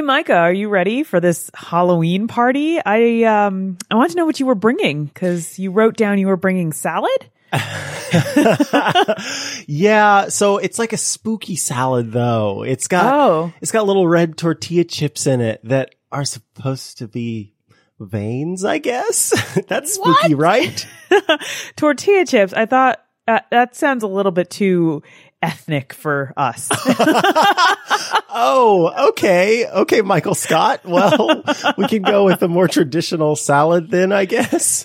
Micah, are you ready for this Halloween party? I want to know what you were bringing, because you wrote down you were bringing salad. Yeah, so it's like a spooky salad though. It's got little red tortilla chips in it that are supposed to be veins, I guess. That's spooky, right? Tortilla chips. I thought that sounds a little bit too ethnic for us. Oh, okay. Okay, Michael Scott. Well, we can go with a more traditional salad then, I guess.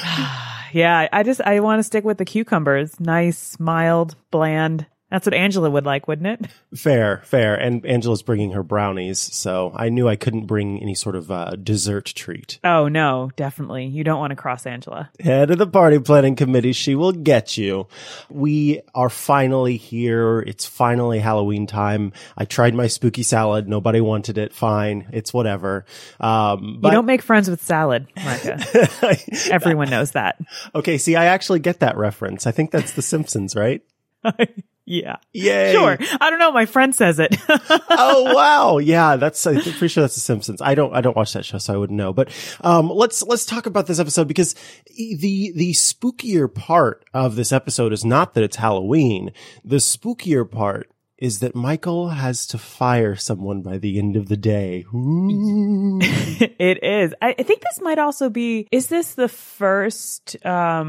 Yeah, I want to stick with the cucumbers. Nice, mild, bland. That's what Angela would like, wouldn't it? Fair. And Angela's bringing her brownies, so I knew I couldn't bring any sort of dessert treat. Oh, no, definitely. You don't want to cross Angela. Head of the party planning committee, she will get you. We are finally here. It's finally Halloween time. I tried my spooky salad. Nobody wanted it. Fine. It's whatever. But you don't make friends with salad, Micah. Everyone knows that. Okay, see, I actually get that reference. I think that's The Simpsons, right? Yeah. Yay. Sure. I don't know. My friend says it. Oh, wow. Yeah, I'm pretty sure that's The Simpsons. I don't watch that show, so I wouldn't know. But, let's talk about this episode, because the spookier part of this episode is not that it's Halloween. The spookier part is that Michael has to fire someone by the end of the day. Ooh. It is. I think this might also be, is this the first,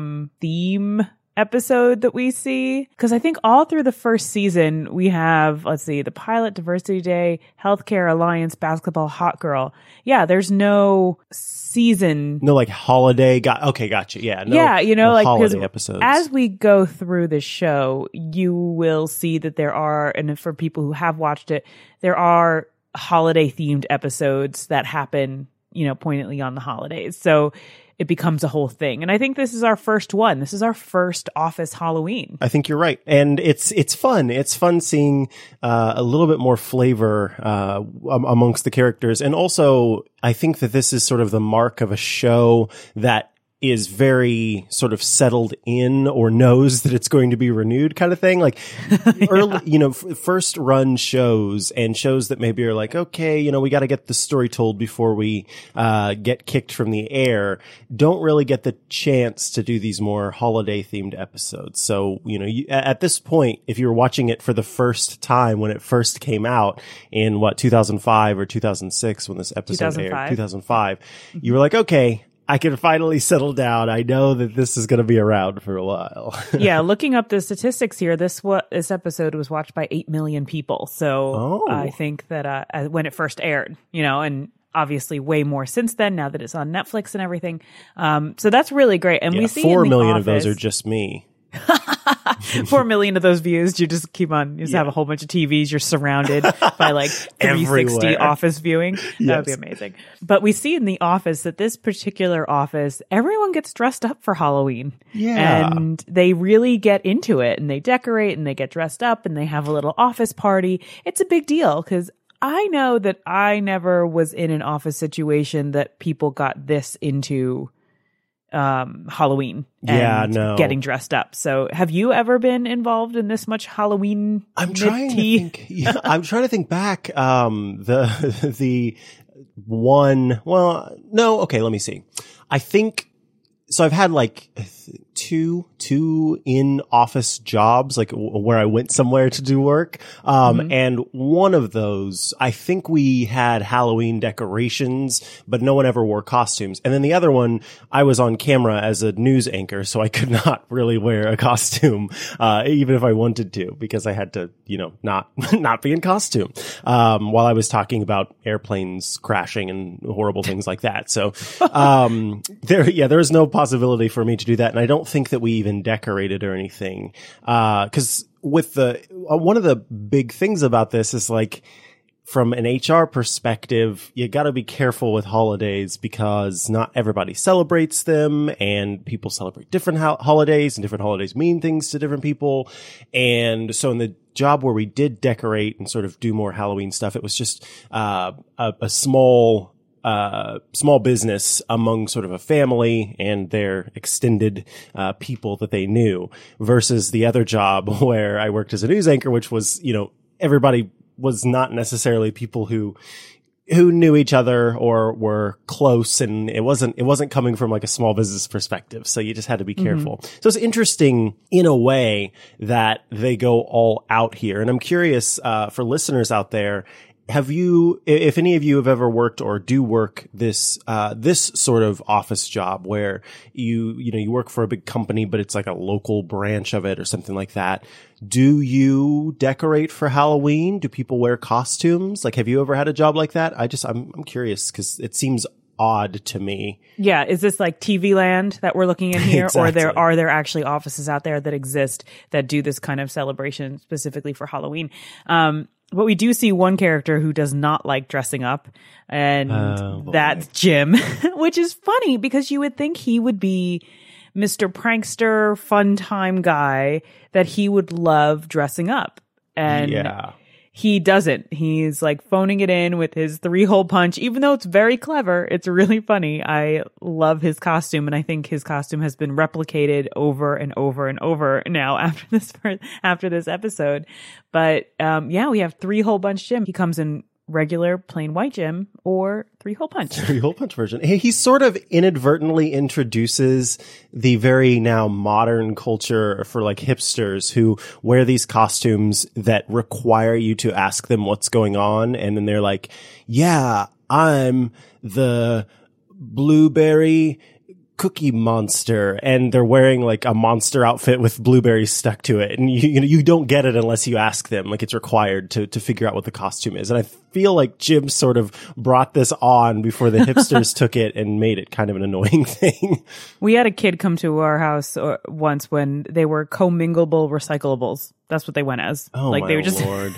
theme episode that we see? Because I think all through the first season we have, let's see, the pilot, Diversity Day, Healthcare Alliance, Basketball, Hot Girl. Yeah, there's no season. No, like holiday. Okay, gotcha. Yeah. No like holiday episodes. As we go through the show, you will see that there are, and for people who have watched it, there are holiday themed episodes that happen, poignantly on the holidays. So it becomes a whole thing. And I think this is our first one. This is our first Office Halloween. I think you're right. And it's fun. It's fun seeing a little bit more flavor amongst the characters. And also, I think that this is sort of the mark of a show that is very sort of settled in, or knows that it's going to be renewed, kind of thing. Like early, first run shows, and shows that maybe are like, okay, we got to get the story told before we get kicked from the air, don't really get the chance to do these more holiday themed episodes. So, at this point, if you were watching it for the first time when it first came out in 2005 or 2006, when this episode aired, 2005, you were like, okay, I can finally settle down. I know that this is going to be around for a while. Yeah, looking up the statistics here, this episode was watched by 8 million people. So I think that when it first aired, and obviously way more since then, now that it's on Netflix and everything. So that's really great. And we see 4 in million Office, of those are just me. 4 million of those views, you just keep on, have a whole bunch of TVs, you're surrounded by like 360 Everywhere. Office viewing. That would be amazing. But we see in The Office that this particular office, everyone gets dressed up for Halloween. Yeah. And they really get into it, and they decorate, and they get dressed up, and they have a little office party. It's a big deal, because I know that I never was in an office situation that people got this into Halloween and getting dressed up. So have you ever been involved in this much Halloween? I'm trying to think. Yeah, I'm trying to think back. The one, well, no. Okay. Let me see. I think, so I've had like two in-office jobs, like where I went somewhere to do work. And one of those, I think we had Halloween decorations, but no one ever wore costumes. And then the other one, I was on camera as a news anchor, so I could not really wear a costume, even if I wanted to, because I had to, not be in costume, while I was talking about airplanes crashing and horrible things like that. So, there is no possibility for me to do that. And I don't think that we even decorated or anything. 'Cause with one of the big things about this is like, from an HR perspective, you got to be careful with holidays, because not everybody celebrates them, and people celebrate different holidays, and different holidays mean things to different people. And so in the job where we did decorate and sort of do more Halloween stuff, it was just a small business among sort of a family and their extended people that they knew, versus the other job where I worked as a news anchor, which was, everybody was not necessarily people who who knew each other or were close, and it wasn't coming from like a small business perspective. So you just had to be careful. So it's interesting in a way that they go all out here. And I'm curious, for listeners out there, have you, if any of you have ever worked or do work this sort of office job where you work for a big company, but it's like a local branch of it or something like that. Do you decorate for Halloween? Do people wear costumes? Like, have you ever had a job like that? I'm curious because it seems odd to me. Yeah. Is this like TV land that we're looking at here? Exactly. Or are there actually offices out there that exist that do this kind of celebration specifically for Halloween? But we do see one character who does not like dressing up, and that's Jim, which is funny because you would think he would be Mr. Prankster, fun time guy, that he would love dressing up. And he doesn't. He's like phoning it in with his 3-hole punch, even though it's very clever. It's really funny. I love his costume, and I think his costume has been replicated over and over and over now after this episode. But we have 3-hole punch Jim. He comes in regular plain white Jim or 3-hole punch. 3-hole punch version. He sort of inadvertently introduces the very now modern culture for like hipsters who wear these costumes that require you to ask them what's going on. And then they're like, yeah, I'm the blueberry cookie monster, and they're wearing like a monster outfit with blueberries stuck to it, and you don't get it unless you ask them. Like, it's required to figure out what the costume is. And I feel like Jim sort of brought this on before the hipsters took it and made it kind of an annoying thing. We had a kid come to our house once when they were commingleable recyclables. That's what they went as. Oh, like, my they were just Lord.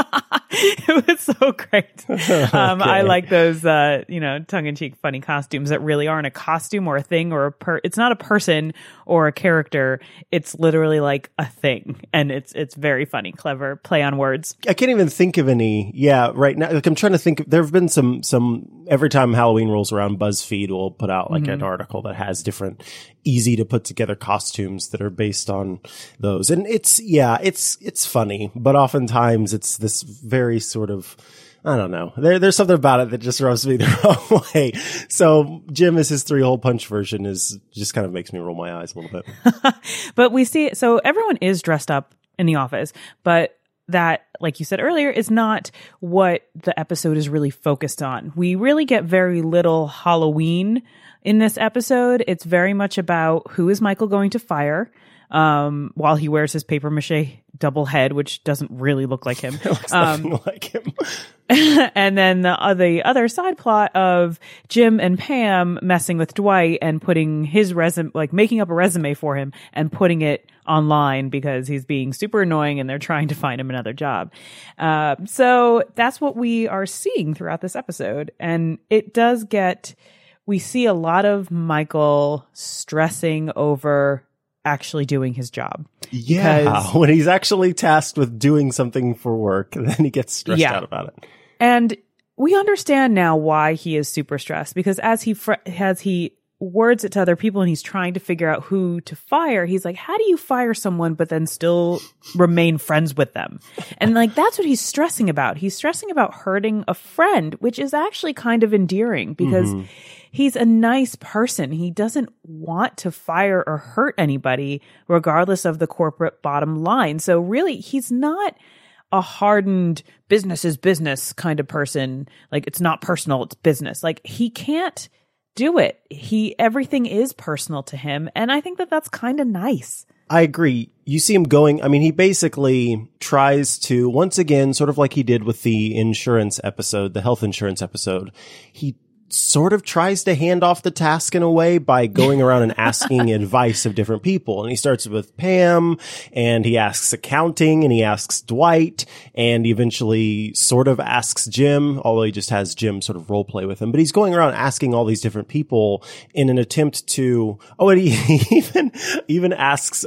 It was so great. Okay. I like those, tongue-in-cheek funny costumes that really aren't a costume or a thing or it's not a person or a character. It's literally like a thing. And it's very funny, clever play on words. I can't even think of any. Yeah, right now, like I'm trying to think. There have been some. Every time Halloween rolls around, BuzzFeed will put out like an article that has different easy to put together costumes that are based on those, and it's funny, but oftentimes it's this very sort of, I don't know. There's something about it that just rubs me the wrong way. So Jim is his 3-hole punch version is just kind of makes me roll my eyes a little bit. But we see, so everyone is dressed up in the office, but that, like you said earlier, is not what the episode is really focused on. We really get very little Halloween in this episode. It's very much about who is Michael going to fire, while he wears his papier-mâché double head, which doesn't really look like him. It looks nothing like him. And then the other side plot of Jim and Pam messing with Dwight and putting his resume, like making up a resume for him and putting it online because he's being super annoying and they're trying to find him another job. So that's what we are seeing throughout this episode. And it does we see a lot of Michael stressing over actually doing his job. Yeah, when he's actually tasked with doing something for work, then he gets stressed out about it. And we understand now why he is super stressed, because as he words it to other people and he's trying to figure out who to fire, he's like, how do you fire someone but then still remain friends with them? And like, that's what he's stressing about. He's stressing about hurting a friend, which is actually kind of endearing because he's a nice person. He doesn't want to fire or hurt anybody regardless of the corporate bottom line. So really, he's not a hardened business is business kind of person. Like, it's not personal, it's business. Like, he can't do it. Everything is personal to him. And I think that that's kind of nice. I agree. You see him going, I mean, he basically tries to, once again, sort of like he did with the insurance episode, the health insurance episode, he sort of tries to hand off the task in a way by going around and asking advice of different people. And he starts with Pam, and he asks accounting, and he asks Dwight, and he eventually sort of asks Jim, although he just has Jim sort of role play with him. But he's going around asking all these different people in an attempt to, and he even asks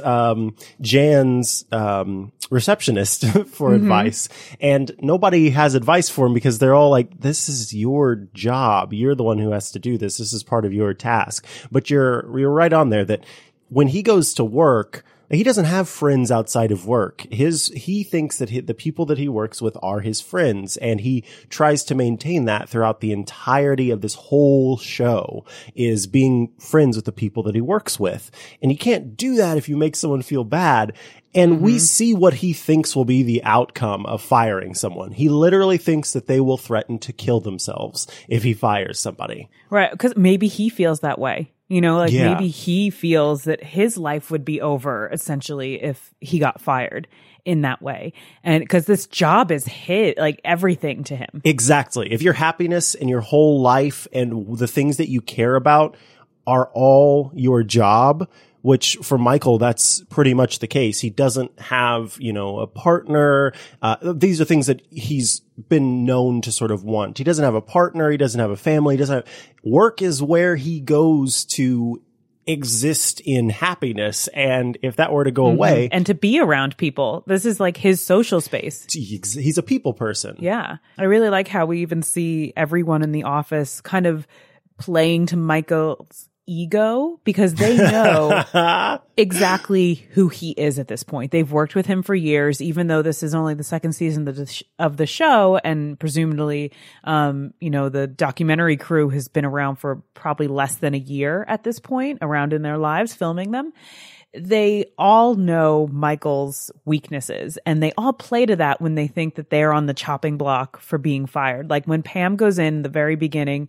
Jan's receptionist for advice. And nobody has advice for him because they're all like, this is your job. You're the one who has to do this. This is part of your task. But you're right on there that when he goes to work, He doesn't have friends outside of work. He thinks that the people that he works with are his friends, and he tries to maintain that throughout the entirety of this whole show, is being friends with the people that he works with. And you can't do that if you make someone feel bad. And we see what he thinks will be the outcome of firing someone. He literally thinks that they will threaten to kill themselves if he fires somebody. Right. Because maybe he feels that way. Maybe he feels that his life would be over essentially if he got fired in that way. And because this job is everything to him. Exactly. If your happiness and your whole life and the things that you care about are all your job, which for Michael, that's pretty much the case. He doesn't have, a partner. These are things that he's been known to sort of want. He doesn't have a partner. He doesn't have a family. Work is where he goes to exist in happiness. And if that were to go away. And to be around people, this is like his social space. He's a people person. Yeah. I really like how we even see everyone in the office kind of playing to Michael's ego, because they know exactly who he is at this point. They've worked with him for years, even though this is only the second season of the show, and presumably, the documentary crew has been around for probably less than a year at this point, around in their lives, filming them. They all know Michael's weaknesses, and they all play to that when they think that they're on the chopping block for being fired. Like when Pam goes in the very beginning,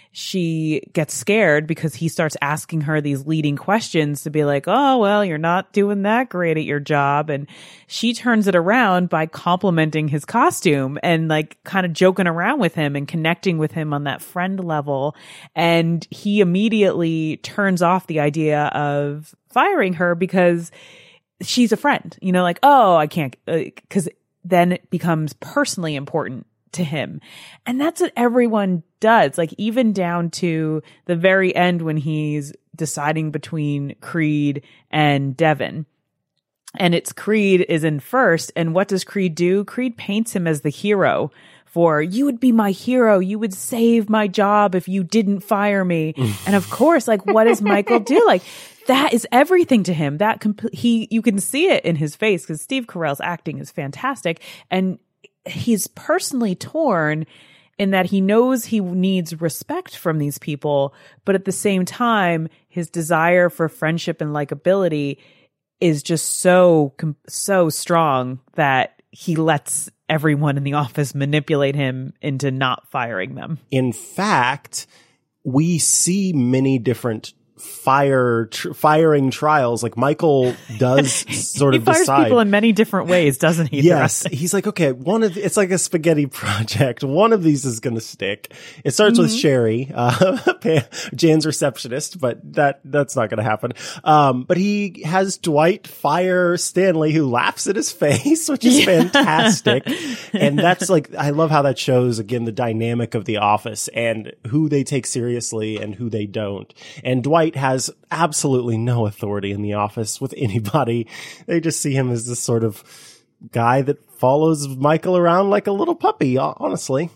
she gets scared because he starts asking her these leading questions to be like, oh, well, you're not doing that great at your job. And she turns it around by complimenting his costume and kind of joking around with him and connecting with him on that friend level. And he immediately turns off the idea of firing her because she's a friend, I can't, because then it becomes personally important to him. And that's what everyone does, even down to the very end when he's deciding between Creed and Devin. And it's Creed is in first. And what does Creed do? Creed paints him as the hero for, you would be my hero. You would save my job if you didn't fire me. And of course, what does Michael do? That is everything to him. You can see it in his face because Steve Carell's acting is fantastic. And he's personally torn in that he knows he needs respect from these people, but at the same time, his desire for friendship and likability is just so strong that he lets everyone in the office manipulate him into not firing them. In fact, we see many different firing trials. Michael does sort of decide. He fires people in many different ways, doesn't he? Yes. He's like, okay, it's like a spaghetti project. One of these is going to stick. It starts with Sherry, Jan's receptionist, but that's not going to happen. But he has Dwight fire Stanley, who laughs at his face, which is fantastic. And that's I love how that shows, again, the dynamic of the office and who they take seriously and who they don't. And Dwight has absolutely no authority in the office with anybody. They just see him as this sort of guy that follows Michael around like a little puppy, honestly.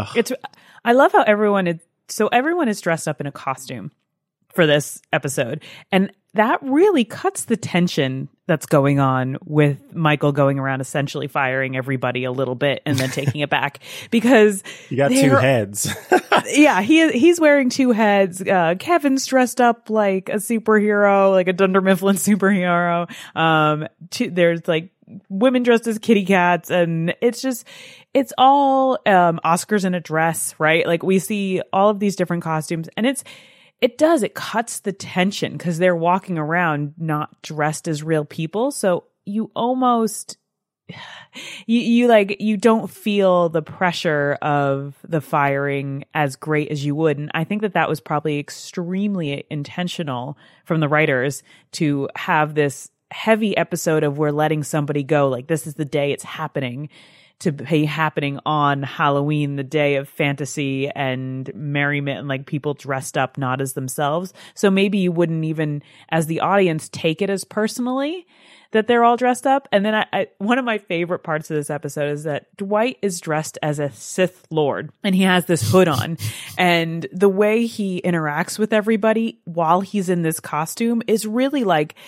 I love how everyone is dressed up in a costume for this episode. And that really cuts the tension that's going on with Michael going around essentially firing everybody a little bit and then taking it back, because you got two heads. Yeah, he's wearing two heads. Kevin's dressed up like a superhero, like a Dunder Mifflin superhero. There's women dressed as kitty cats, and it's all Oscars in a dress, right? We see all of these different costumes, and it cuts the tension because they're walking around not dressed as real people. So you almost, you don't feel the pressure of the firing as great as you would. And I think that was probably extremely intentional from the writers to have this heavy episode of we're letting somebody go. This is the day it's happening, to be happening on Halloween, the day of fantasy and merriment, and people dressed up not as themselves. So maybe you wouldn't even, as the audience, take it as personally that they're all dressed up. And then one of my favorite parts of this episode is that Dwight is dressed as a Sith Lord, and he has this hood on. And the way he interacts with everybody while he's in this costume is really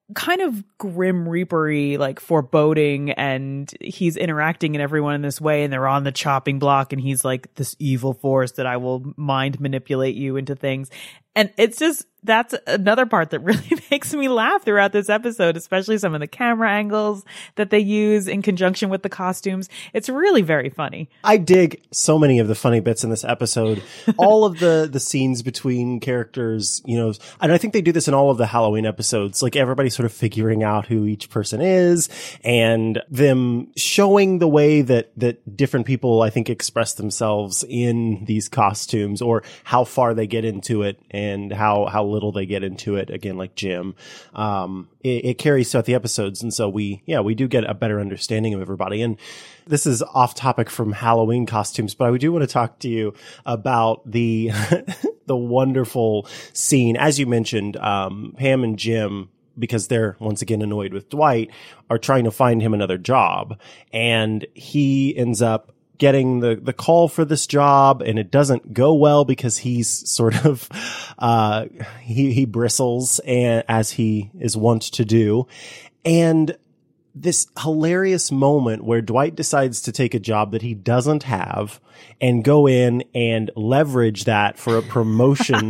kind of grim reapery, like foreboding, and he's interacting in everyone in this way, and they're on the chopping block, and he's like this evil force that I will mind manipulate you into things. And it's just, that's another part that really makes me laugh throughout this episode, especially some of the camera angles that they use in conjunction with the costumes. It's really very funny. I dig so many of the funny bits in this episode. All of the scenes between characters, you know, and I think they do this in all of the Halloween episodes, like everybody sort of figuring out who each person is and them showing the way that different people, I think, express themselves in these costumes, or how far they get into it and how little they get into it. Again, like Jim, it carries throughout the episodes. And so we do get a better understanding of everybody. And this is off topic from Halloween costumes, but I do want to talk to you about the, the wonderful scene. As you mentioned, Pam and Jim, because they're once again annoyed with Dwight, are trying to find him another job. And he ends up getting the call for this job, and it doesn't go well because he's sort of, he bristles, and as he is wont to do. And this hilarious moment where Dwight decides to take a job that he doesn't have and go in and leverage that for a promotion,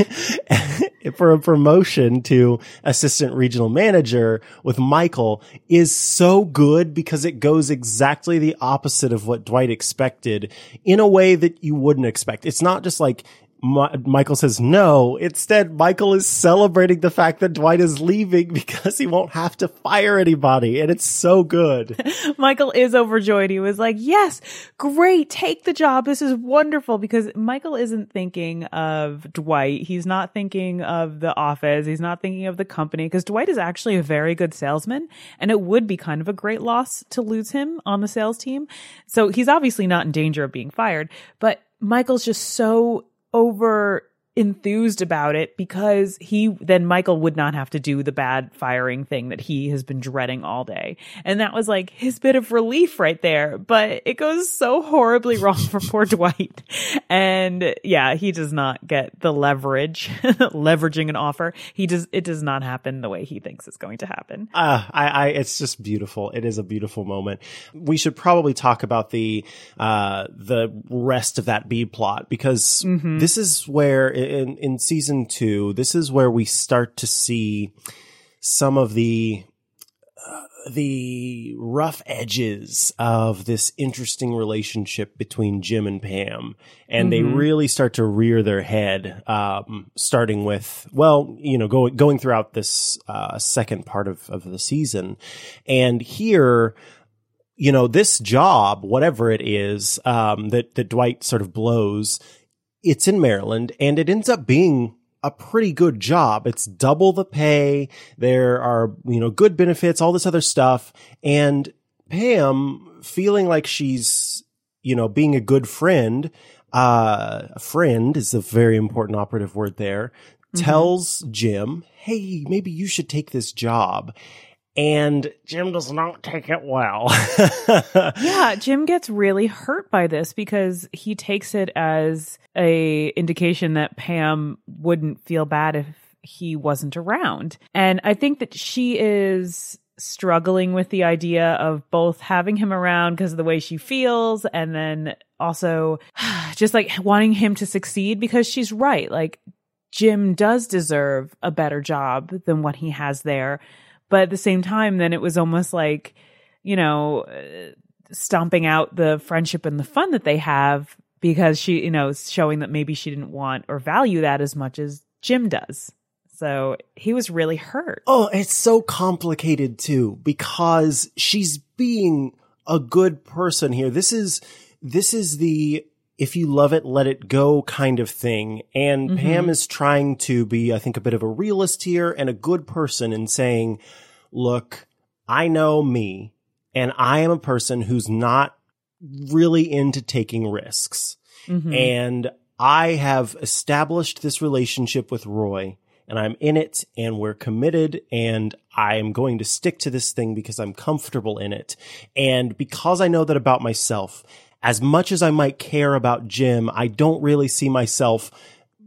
to assistant regional manager with Michael, is so good because it goes exactly the opposite of what Dwight expected in a way that you wouldn't expect. It's not just like Michael says no. Instead, Michael is celebrating the fact that Dwight is leaving because he won't have to fire anybody. And it's so good. Michael is overjoyed. He was like, yes, great. Take the job. This is wonderful. Because Michael isn't thinking of Dwight. He's not thinking of the office. He's not thinking of the company, because Dwight is actually a very good salesman, and it would be kind of a great loss to lose him on the sales team. So he's obviously not in danger of being fired, but Michael's just so over enthused about it because then Michael would not have to do the bad firing thing that he has been dreading all day. And that was like his bit of relief right there. But it goes so horribly wrong for poor Dwight. And yeah, he does not get the leveraging an offer. It does not happen the way he thinks it's going to happen. It's just beautiful. It is a beautiful moment. We should probably talk about the rest of that B plot, because this is where in season 2, this is where we start to see some of the rough edges of this interesting relationship between Jim and Pam. And they really start to rear their head, starting with, going throughout this, second part of the season. And here, this job, whatever it is, that Dwight sort of blows, it's in Maryland, and it ends up being a pretty good job. It's double the pay. There are, good benefits, all this other stuff. And Pam, feeling like she's, being a good friend, a friend is a very important operative word there, tells Jim, hey, maybe you should take this job. And Jim does not take it well. Yeah, Jim gets really hurt by this because he takes it as a indication that Pam wouldn't feel bad if he wasn't around. And I think that she is struggling with the idea of both having him around because of the way she feels, and then also just like wanting him to succeed, because she's right. Like, Jim does deserve a better job than what he has there. But at the same time, then it was almost like, stomping out the friendship and the fun that they have, because she, showing that maybe she didn't want or value that as much as Jim does. So he was really hurt. Oh, it's so complicated too, because she's being a good person here. This is the, if you love it, let it go kind of thing. And Pam is trying to be, I think, a bit of a realist here and a good person, in saying, look, I know me, and I am a person who's not really into taking risks. And I have established this relationship with Roy, and I'm in it, and we're committed, and I'm going to stick to this thing because I'm comfortable in it. And because I know that about myself, as much as I might care about Jim, I don't really see myself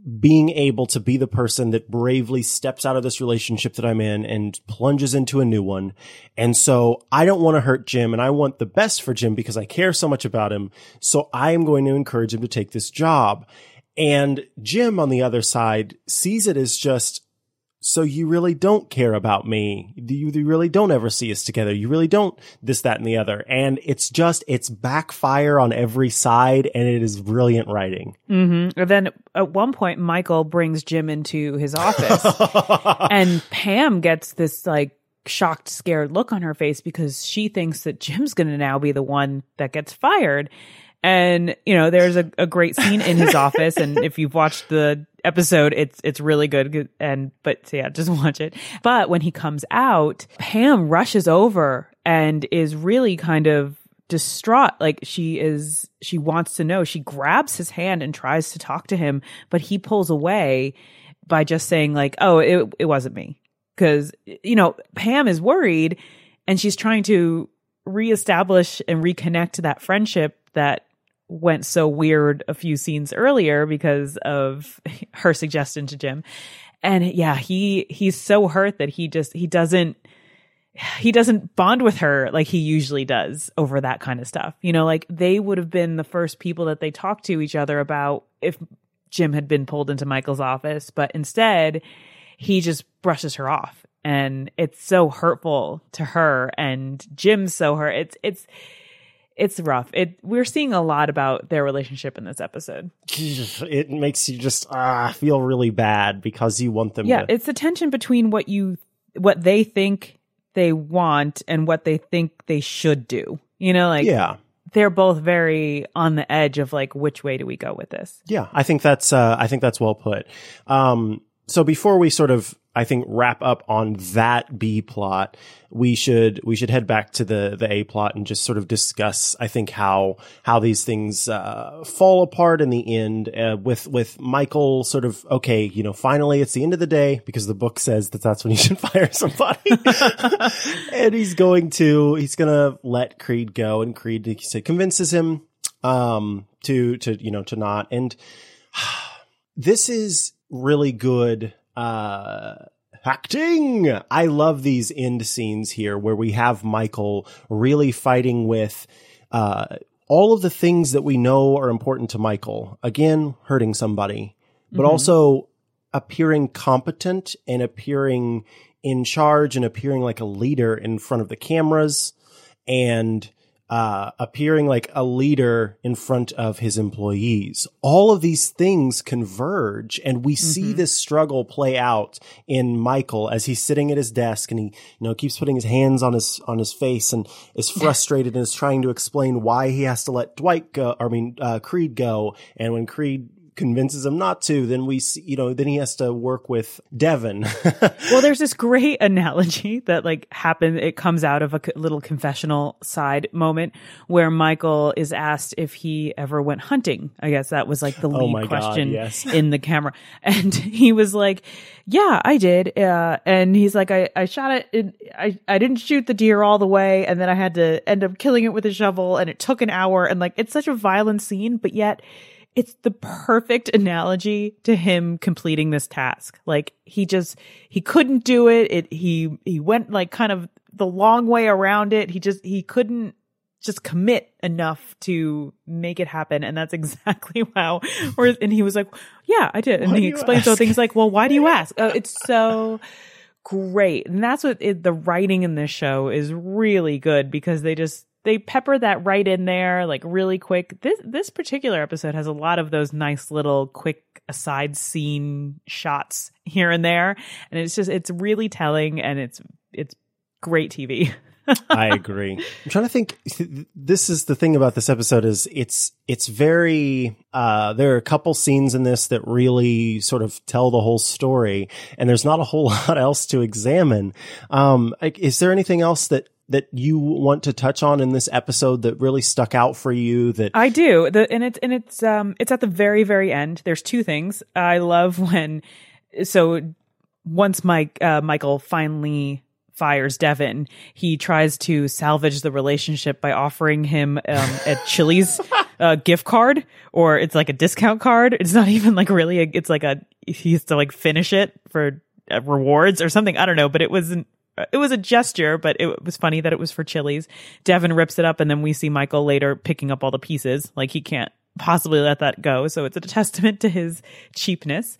being able to be the person that bravely steps out of this relationship that I'm in and plunges into a new one. And so I don't want to hurt Jim, and I want the best for Jim because I care so much about him. So I am going to encourage him to take this job. And Jim, on the other side, sees it as just, so you really don't care about me. You really don't ever see us together. You really don't this, that, and the other. And it's backfire on every side, and it is brilliant writing. Mm-hmm. And then at one point, Michael brings Jim into his office and Pam gets this like shocked, scared look on her face because she thinks that Jim's going to now be the one that gets fired. And, you know, there's a great scene in his office. And if you've watched the episode, it's really good. But yeah, just watch it. But when he comes out, Pam rushes over and is really kind of distraught. Like she wants to know. She grabs his hand and tries to talk to him, but he pulls away by just saying like, oh, it wasn't me. Cause, you know, Pam is worried and she's trying to reestablish and reconnect to that friendship that went so weird a few scenes earlier because of her suggestion to Jim. And yeah, he's so hurt that he doesn't bond with her like he usually does over that kind of stuff. You know, like they would have been the first people that they talked to each other about if Jim had been pulled into Michael's office, but instead he just brushes her off, and it's so hurtful to her, and Jim's so hurt. It's rough. We're seeing a lot about their relationship in this episode. It makes you just feel really bad because you want them to. Yeah, it's the tension between what they think they want and what they think they should do. You know, like they're both very on the edge of like, which way do we go with this? Yeah, I think that's well put. So before we sort of, I think, wrap up on that B plot, we should head back to the A plot and just sort of discuss, I think, how these things fall apart in the end, with Michael sort of, okay, you know, finally it's the end of the day because the book says that's when you should fire somebody. And he's gonna let Creed go, and Creed convinces him to not. And this is really good acting. I love these end scenes here where we have Michael really fighting with all of the things that we know are important to Michael. Again, hurting somebody, but also appearing competent and appearing in charge and appearing like a leader in front of the cameras, and appearing like a leader in front of his employees. All of these things converge, and we see this struggle play out in Michael as he's sitting at his desk, and he, you know, keeps putting his hands on his face and is frustrated and is trying to explain why he has to let Creed go. And when Creed convinces him not to, then we see, you know, then he has to work with Devin. Well, there's this great analogy that like happened. It comes out of a little confessional side moment where Michael is asked if he ever went hunting. I guess that was like the lead question in the camera. And he was like, yeah, I did. And he's like, I shot it. I didn't shoot the deer all the way. And then I had to end up killing it with a shovel, and it took an hour. And like, it's such a violent scene, but yet it's the perfect analogy to him completing this task. Like he couldn't do it. He went like kind of the long way around it. He couldn't just commit enough to make it happen. And that's exactly how, and he was like, yeah, I did. And he explains those things like, well, why do you ask? It's so great. And that's what the writing in this show is really good, because they pepper that right in there, like really quick. This particular episode has a lot of those nice little quick aside scene shots here and there. And it's really telling, and it's great TV. I agree. I'm trying to think. This is the thing about this episode is it's very, there are a couple scenes in this that really sort of tell the whole story, and there's not a whole lot else to examine. Is there anything else that you want to touch on in this episode that really stuck out for you? That I do. It's at the very, very end. There's two things. I love once Michael finally fires Devin, he tries to salvage the relationship by offering him at Chili's a gift card, or it's like a discount card. It's not even like really, it's like he has to like finish it for rewards or something. I don't know, but it was a gesture, but it was funny that it was for Chili's. Devin rips it up, and then we see Michael later picking up all the pieces. Like, he can't possibly let that go. So it's a testament to his cheapness.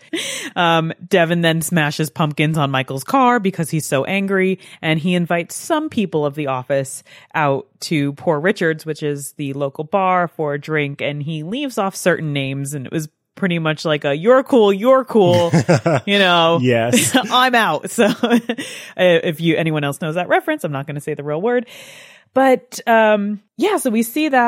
Devin then smashes pumpkins on Michael's car because he's so angry, and he invites some people of the office out to Poor Richard's, which is the local bar, for a drink, and he leaves off certain names, and it was pretty much like a you're cool, you know. Yes. I'm out. So if anyone else knows that reference, I'm not going to say the real word. But so we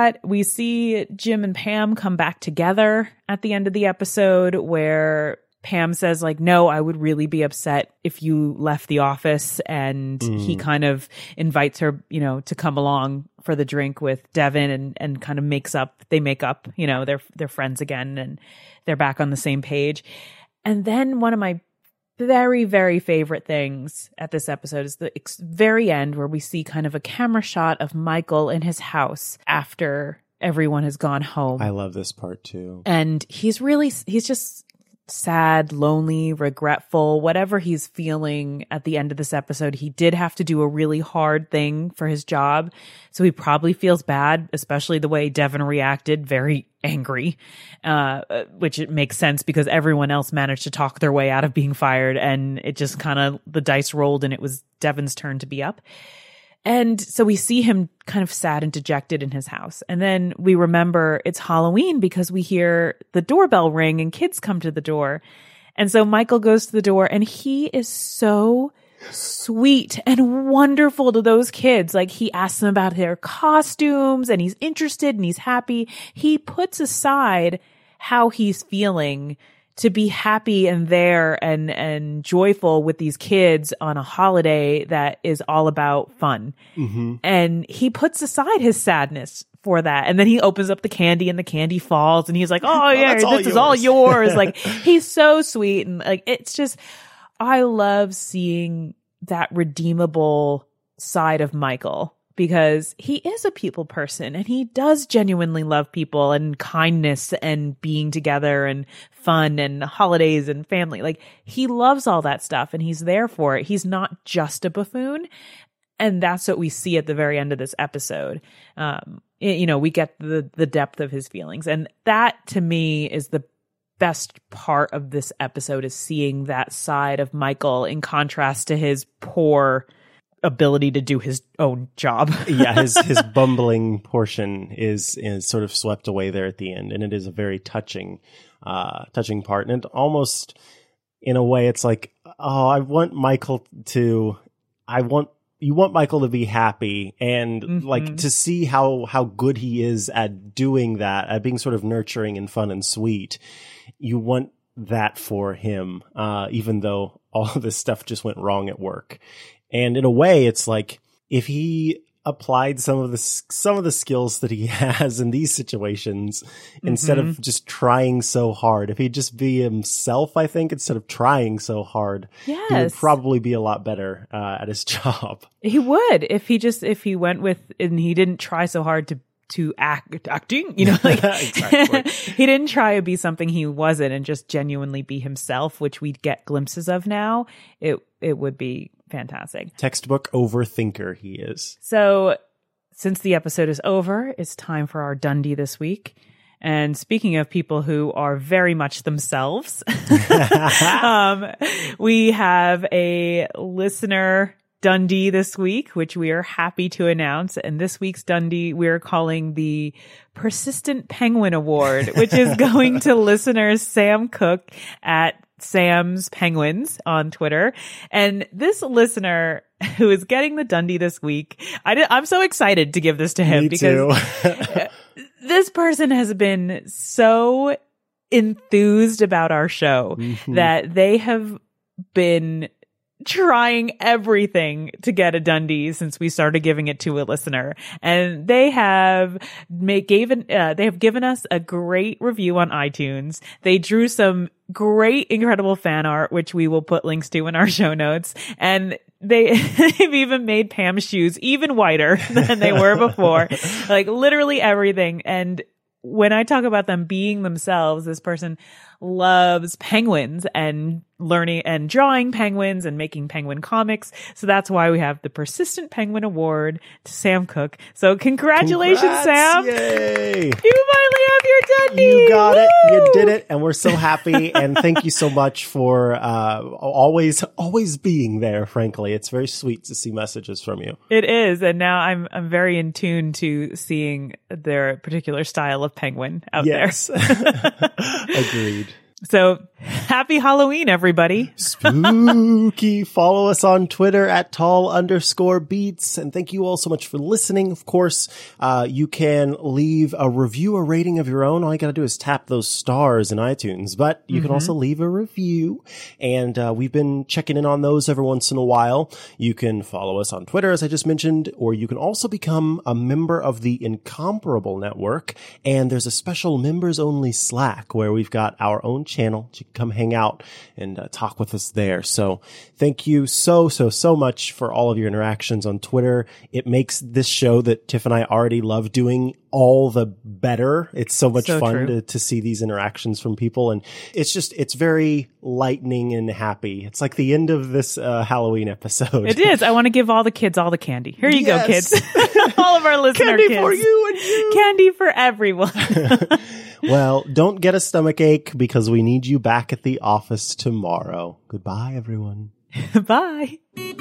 see Jim and Pam come back together at the end of the episode, where Pam says, like, no, I would really be upset if you left the office. And he kind of invites her, you know, to come along for the drink with Devin, and kind of they make up, you know, they're friends again, and they're back on the same page. And then one of my very, very favorite things at this episode is the very end, where we see kind of a camera shot of Michael in his house after everyone has gone home. I love this part too. And he's just sad, lonely, regretful, whatever he's feeling at the end of this episode. He did have to do a really hard thing for his job, so he probably feels bad, especially the way Devin reacted, very angry, which it makes sense because everyone else managed to talk their way out of being fired, and it just kind of, the dice rolled, and it was Devin's turn to be up. And so we see him kind of sad and dejected in his house. And then we remember it's Halloween because we hear the doorbell ring and kids come to the door. And so Michael goes to the door, and he is so sweet and wonderful to those kids. Like, he asks them about their costumes, and he's interested and he's happy. He puts aside how he's feeling to be happy and there and joyful with these kids on a holiday that is all about fun. Mm-hmm. And he puts aside his sadness for that. And then he opens up the candy, and the candy falls, and he's like, oh yeah, this is all yours. Like, he's so sweet. And like, it's just, I love seeing that redeemable side of Michael, because he is a people person, and he does genuinely love people and kindness and being together and fun and holidays and family. Like, he loves all that stuff, and he's there for it. He's not just a buffoon. And that's what we see at the very end of this episode. You know, we get the depth of his feelings. And that, to me, is the best part of this episode, is seeing that side of Michael in contrast to his poor ability to do his own job. Yeah, his bumbling portion is sort of swept away there at the end, and it is a very touching part. And it almost, in a way, it's like, oh, you want Michael to be happy, and like to see how good he is at doing that, at being sort of nurturing and fun and sweet. You want that for him, even though all of this stuff just went wrong at work. And in a way, it's like, if he applied some of the skills that he has in these situations, instead of just trying so hard, if he'd just be himself, I think, instead of trying so hard, he would probably be a lot better at his job. He would, if he went with, and he didn't try so hard to acting, you know, like he didn't try to be something he wasn't, and just genuinely be himself, which we get glimpses of now. It would be fantastic. Textbook overthinker he is. So since the episode is over, it's time for our Dundie this week. And speaking of people who are very much themselves, we have a listener Dundie this week, which we are happy to announce. And this week's Dundie, we're calling the Persistent Penguin Award, which is going to listener Sam Cook at Sam's Penguins on Twitter. And this listener who is getting the Dundie this week, I'm so excited to give this to him. Me because this person has been so enthused about our show that they have been trying everything to get a Dundie since we started giving it to a listener, and they have given us a great review on iTunes. They drew some great, incredible fan art, which we will put links to in our show notes, and they've even made Pam's shoes even whiter than they were before. Like, literally everything. And when I talk about them being themselves, this person loves penguins and learning and drawing penguins and making penguin comics. So that's why we have the Persistent Penguin Award to Sam Cook. So congratulations, Sam. Yay. You finally have your Dundee. You got it. Woo! You did it. And we're so happy. And thank you so much for always being there, frankly. It's very sweet to see messages from you. It is. And now I'm very in tune to seeing their particular style of penguin out there. Yes. Agreed. So happy Halloween, everybody. Spooky. Follow us on Twitter at @tall_beats. And thank you all so much for listening. Of course, you can leave a review, a rating of your own. All you got to do is tap those stars in iTunes, but you can also leave a review. And we've been checking in on those every once in a while. You can follow us on Twitter, as I just mentioned, or you can also become a member of the Incomparable Network. And there's a special members only Slack where we've got our own channel. You can come hang out and talk with us there. So thank you so much for all of your interactions on Twitter. It makes this show that Tiff and I already love doing all the better. It's so much fun to see these interactions from people. And it's very lightening and happy. It's like the end of this Halloween episode. It is. I want to give all the kids all the candy. Here you go, kids. All of our listener candy kids. for you and you. Candy for everyone. Well, don't get a stomachache because we need you back at the office tomorrow. Goodbye, everyone. Bye.